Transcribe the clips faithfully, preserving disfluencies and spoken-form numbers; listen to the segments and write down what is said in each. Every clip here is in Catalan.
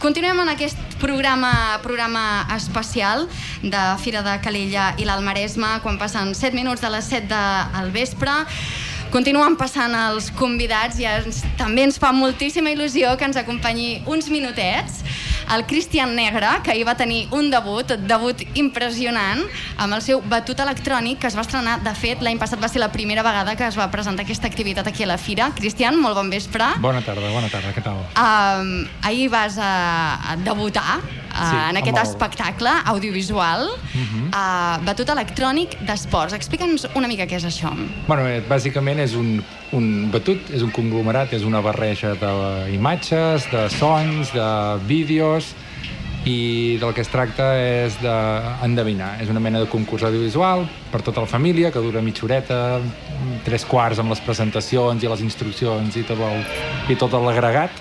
continuem en aquest programa, programa especial de Fira de Calella i l'Alt Maresme, quan passen set minuts de les set del vespre. Continuen passant els convidats i ens, també ens fa moltíssima il·lusió que ens acompanyi uns minutets el Cristian Negre, que ahir va tenir un debut, debut impressionant, amb el seu batut electrònic, que es va estrenar, de fet, l'any passat va ser la primera vegada que es va presentar aquesta activitat aquí a la Fira. Cristian, molt bon vespre. Bona tarda, bona tarda, què tal? Um, ahir vas a, a debutar uh, sí, en aquest el... espectacle audiovisual, uh-huh. uh, batut electrònic d'esports. Explica'ns una mica què és això. Bueno, eh, bàsicament és un, un batut, és un conglomerat, és una barreja d'imatges, de sons, de vídeos, i del que es tracta és d'endevinar. És una mena de concurs audiovisual per tota la família, que dura mitja horeta, tres quarts amb les presentacions i les instruccions i tot el, i tot l'agregat.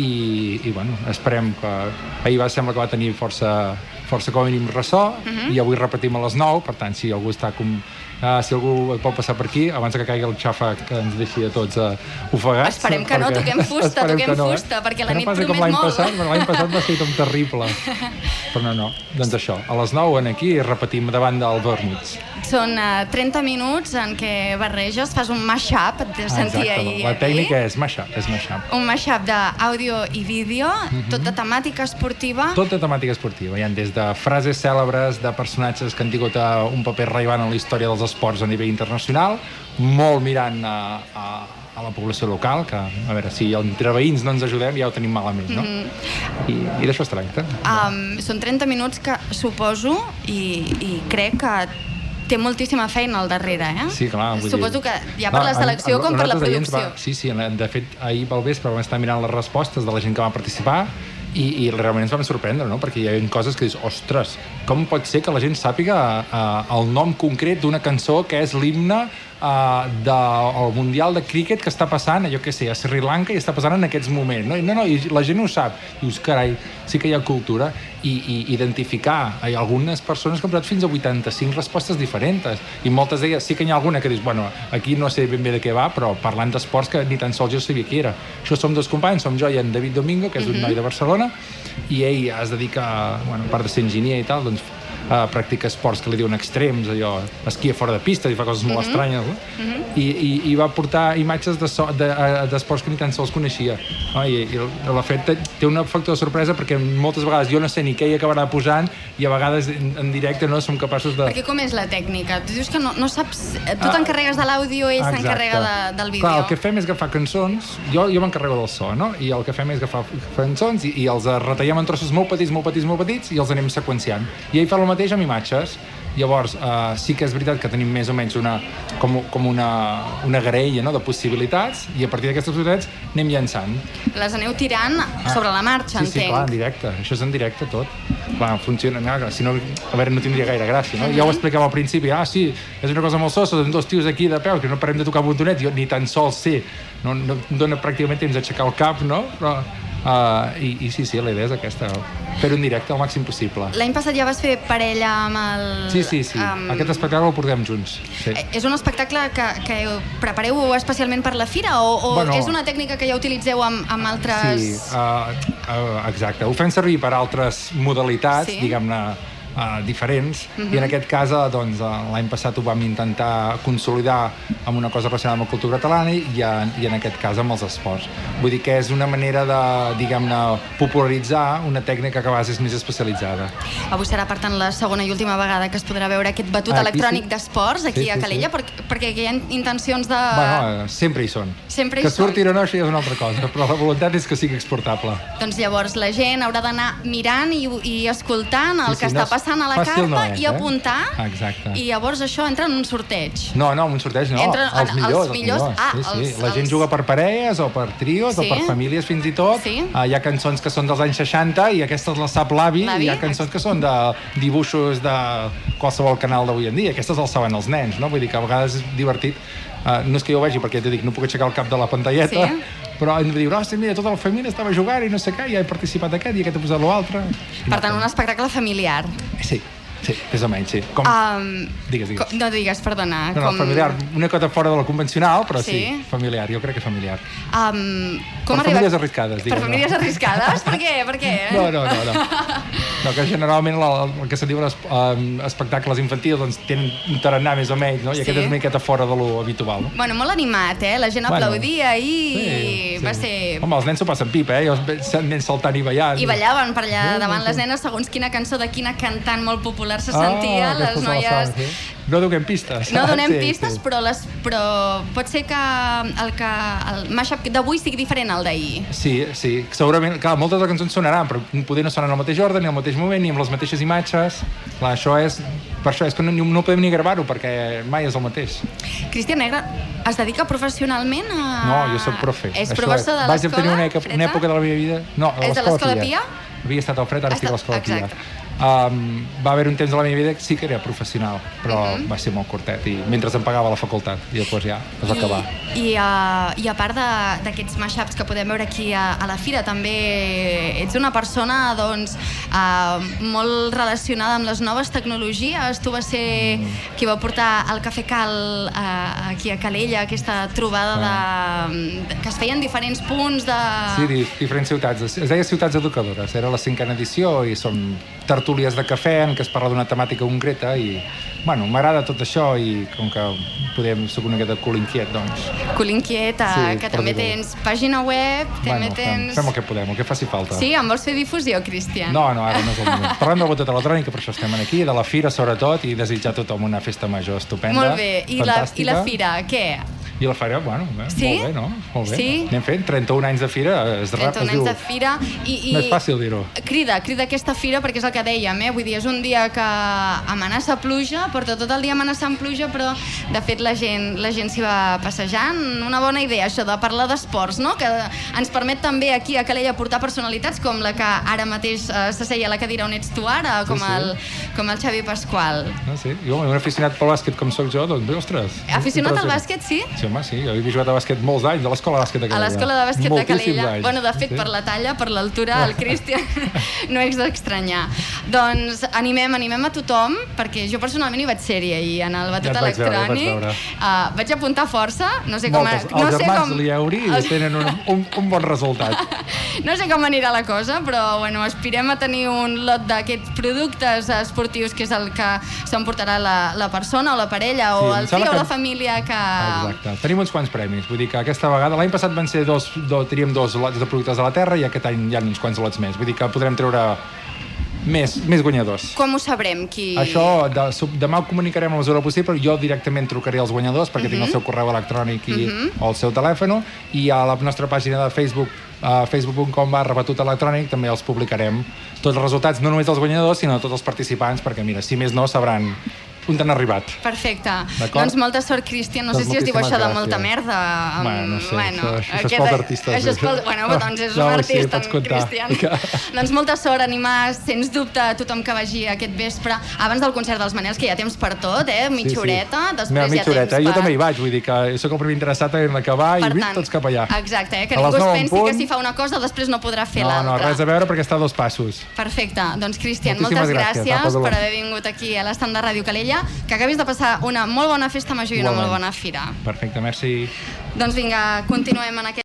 I, i bueno, esperem que... Ahir va, sembla que va tenir força, força com a mínim ressò, uh-huh. i avui repetim a les nou, per tant, si algú està com... Uh, si algú pot passar per aquí, abans que caigui el xàfec que ens deixi a tots uh, ofegats. Esperem que no, toquem fusta, toquem no, fusta, eh? Perquè la nit promet molt. Passat, l'any passat va ser tot terrible. Però no, no, doncs això, a les nou en aquí repetim davant del Vermouth. Són uh, trenta minuts en què barreges, fas un mash-up, et sentia ahir. La tècnica és mash-up, és mash-up. Un mash-up d'àudio i vídeo, uh-huh. tot de temàtica esportiva. Tot de temàtica esportiva, hi ha des de frases cèlebres de personatges que han tingut uh, un paper rellevant en la història dels esports a nivell internacional, molt mirant a, a, a la població local, que a veure, si entre veïns no ens ajudem ja ho tenim malament, no? Mm-hmm. I, i d'això es tracta. Um, són trenta minuts que suposo i, i crec que té moltíssima feina al darrere, eh? Sí, clar. Vull Suposo dir... que ja per no, la selecció com per la producció. Va... Sí, sí, de fet, ahir pel vespre vam estar mirant les respostes de la gent que va participar i, i realment ens vam sorprendre, no? Perquè hi havia coses que dius, ostres, com pot ser que la gent sàpiga uh, el nom concret d'una cançó que és l'himne Uh, del Mundial de Críquet que està passant, jo què sé, a Sri Lanka i està passant en aquests moments. No, no, no, i la gent ho sap. Dius, carai, sí que hi ha cultura. I, i identificar. Hi ha algunes persones que han posat fins a vuitanta-cinc respostes diferents. I moltes d'elles sí que hi ha alguna que dius, bueno, aquí no sé ben bé de què va, però parlant d'esports que ni tan sols jo sabia qui era. Això som dos companys, som jo i en David Domingo, que és un uh-huh. noi de Barcelona, i ell es dedica, bueno, a part de ser enginyer i tal, doncs Uh, practica esports que li diuen extrems, allò, esquia fora de pista i fa coses molt uh-huh. estranyes, no? Uh-huh. I, i, i va portar imatges d'esports de so, de, uh, que ni tan sols coneixia, no? I, i l'ha fet, té un factor de sorpresa perquè moltes vegades jo no sé ni què hi acabarà posant i a vegades en, en directe no som capaços de... Perquè com és la tècnica? Tu dius que no, no saps... Tu t'encarregues de l'àudio, ell s'encarrega de, del vídeo. Clar, el que fem és agafar cançons, jo, jo m'encarrego del so, no? I el que fem és agafar cançons i, i els retallem en trossos molt petits, molt petits, molt petits i els anem seqüenciant. I ell fa el mateix amb imatges. Llavors, uh, sí que és veritat que tenim més o menys una, com, com una, una graella, no?, de possibilitats, i a partir d'aquestes possibilitats anem llançant. Les aneu tirant ah, sobre la marxa, sí, entenc. Sí, clar, en directe. Això és en directe tot. Clar, funciona. No, si no, a veure, no tindria gaire gràcia, no? Uh-huh. Ja ho explicava al principi. Ah, sí, és una cosa molt sosa, són dos tios aquí de peu que no parem de tocar botonet, jo ni tan sols sé. No, no em dona pràcticament temps d'aixecar el cap, no? Però... Uh, i, i sí, sí, la idea és aquesta, fer-ho en directe al màxim possible. L'any passat ja vas fer parella amb el... Sí, sí, sí, um... aquest espectacle el portem junts, sí. És un espectacle que, que prepareu especialment per la fira o, o bueno, és una tècnica que ja utilitzeu amb, amb altres... Sí, uh, uh, exacte, ho fem servir per altres modalitats, sí. diguem-ne, Uh, diferents, uh-huh. i en aquest cas uh, doncs, uh, l'any passat ho vam intentar consolidar amb una cosa relacionada amb la cultura catalana i, uh, i en aquest cas amb els esports. Vull dir que és una manera de, diguem-ne, popularitzar una tècnica que a vegades és més especialitzada. Avui serà, per tant, la segona i última vegada que es podrà veure aquest batut aquí, electrònic sí. d'esports aquí sí, sí, a Calella, sí. perquè, perquè hi ha intencions de... Bueno, uh, sempre hi són. Sempre hi que són. surti o no, això ja és una altra cosa, però la voluntat és que sigui exportable. Doncs llavors la gent haurà d'anar mirant i, i escoltant el sí, sí, que no està passant a la carpa no és, i apuntar, eh? Exacte. I llavors això entra en un sorteig. No, no, un sorteig no, Entren, els, millors, els millors. Els millors. Ah, sí, sí. els, la gent els... juga per parelles o per trios sí. o per famílies fins i tot. Sí. Uh, hi ha cançons que són dels anys seixanta i aquestes les sap l'avi, i hi ha cançons que són de dibuixos de qualsevol canal d'avui en dia. Aquestes els saben els nens, no? Vull dir que a vegades és divertit. Uh, no és que jo ho vegi perquè t'he dit, no puc aixecar el cap de la pantalleta, sí. però em diu, ostres, mira, tota la família estava jugant i no sé què, i he participat aquest i aquest ha posat l'altre. Per tant, un espectacle familiar. Sí. Sí, més o menys, sí. Com... Um, digues, digues. Com, no digues, perdona. No, no, com... familiar. Una cota fora de la convencional, però sí, sí familiar. Jo crec que familiar. Um, com per arriba... famílies arriscades, digues. Per famílies no. arriscades? Per què? Per què? No, no, no. No, no que generalment el, el que se'n diuen um, espectacles infantils doncs tenen un tarannà més o menys, no? I sí. aquest és una miqueta fora de lo habitual. No? Bueno, molt animat, eh? La gent bueno, aplaudia i sí, sí. va ser... Home, els nens s'ho passen pipa, eh? Els nens saltant i ballant. I ballaven per allà sí, davant sí. les nenes segons quina cançó de quina cantant molt popular se sentia. Ah, les noies... Sí. No donem pistes. No donem sí, pistes, sí. Però, les, però pot ser que el, que el mashup d'avui sigui diferent al d'ahir. Sí, sí. Segurament, clar, moltes de les cançons sonaran, però poder no sonen al mateix ordre, ni al mateix moment, ni amb les mateixes imatges. Clar, això és... Per això és que no, no podem ni gravar-ho, perquè mai és el mateix. Cristian Negre es dedica professionalment a... No, jo soc profe. És professor de l'escola? Vaig tenir una, època, una època de la meva vida... No, a és de l'escola Pia? Havia estat al Fred, ara estic a l'escola Pia. Exacte. Um, va haver un temps de la meva vida que sí que era professional, però uh -huh. va ser molt curtet i mentre em pagava la facultat i després ja es va I, acabar. I, uh, i a part d'aquests mashups que podem veure aquí a, a la fira, també ets una persona doncs, uh, molt relacionada amb les noves tecnologies. Tu vas ser mm. qui va portar el Cafè Cal uh, aquí a Calella, aquesta trobada ah. de, que es feien diferents punts de... Sí, diferents ciutats. Es deia Ciutats Educadores, era la cinquena edició i són tertúlies de cafè en què es parla d'una temàtica concreta i, bueno, m'agrada tot això i com que podem, soc una miqueta cul inquiet, doncs... Cul inquiet, sí, que també tens pàgina web, també bueno, tens... Fem, fem el que podem, el que faci falta. Sí, em vols fer difusió, Cristian? No, no, ara no és el moment. Parlem del botet electrònic, per això estem aquí, de la fira sobretot, i desitjar a tothom una festa major estupenda. Molt bé, i la, i la fira, què? I la fira, bueno, bé, sí? molt bé, no? Molt bé. Sí? Anem fent trenta-un anys de fira, es, trenta-un es anys diu... de fira i, i... No és fàcil dir-ho. Crida, crida aquesta fira perquè és el que dèiem, eh? Vull dir, és un dia que amenaça pluja, porta tot el dia amenaçant pluja, però de fet la gent, la gent s'hi va passejant. Una bona idea, això de parlar d'esports, no? Que ens permet també aquí a Calella portar personalitats com la que ara mateix eh, s'asseia a la cadira on ets tu ara, com, sí, sí. El, com el Xavi Pasqual. No, sí. Jo, un aficionat pel bàsquet com sóc jo, doncs, ostres. Aficionat al bàsquet, sí? Sí, home, sí. Jo he jugat a bàsquet molts anys, a l'escola de bàsquet de Calella. A l'escola de bàsquet de Calella. Anys. Bueno, de fet, sí. Per la talla, per l'altura, el Cristian no és d'estranyar. Doncs animem, animem a tothom, perquè jo personalment hi vaig ser-hi ahir en el batut ja electrònic. Vaig, uh, vaig apuntar força, no sé com... Moltes. No els sé germans com... Lieuri els... tenen un, un, un bon resultat. No sé com anirà la cosa, però bueno, aspirem a tenir un lot d'aquests productes esportius que és el que s'emportarà la, la persona o la parella o sí, el fill que... o la família que... Exacte. Tenim uns quants premis, vull dir que aquesta vegada, l'any passat van ser dos, dos, teníem dos lots de productes de la terra i aquest any hi ha uns quants lots més, vull dir que podrem treure més, més guanyadors. Com ho sabrem? Qui... Això, de, demà ho comunicarem a la mesura possible, però jo directament trucaré als guanyadors perquè uh -huh. tinc el seu correu electrònic i, uh -huh. o el seu telèfon, i a la nostra pàgina de Facebook, a facebook punt com barra batut electrònic, també els publicarem tots els resultats, no només dels guanyadors, sinó de tots els participants, perquè mira, si més no, sabran on han arribat. Perfecte. Doncs molta sort, Cristian. No doncs sé si es diu això gràcies. De molta merda. Amb... Bueno, no sé. Bueno, això, això és pels artistes. Això és pels... Bueno, doncs és no, un artista, sí, en Cristian. Que... Doncs molta sort, animar, sens dubte, a tothom que vagi aquest vespre, abans del concert dels Manels, que hi ha temps per tot, eh? Mitja horeta. Sí, sí. Després Mira, mitja horeta. Per... Jo també hi vaig, vull dir que soc el primer interessat en acabar per i tant, tots cap allà. Exacte, eh? Que ningú es pensi punt... que si fa una cosa després no podrà fer no, l'altra. No, no, res a veure perquè està a dos passos. Perfecte. Doncs, Cristian, moltes gràcies, gràcies per haver vingut aquí a l'estand de Ràdio Calella, que acabis de passar una molt bona festa major i una molt bona fira. Perfecte, merci. Doncs vinga, continuem en aquest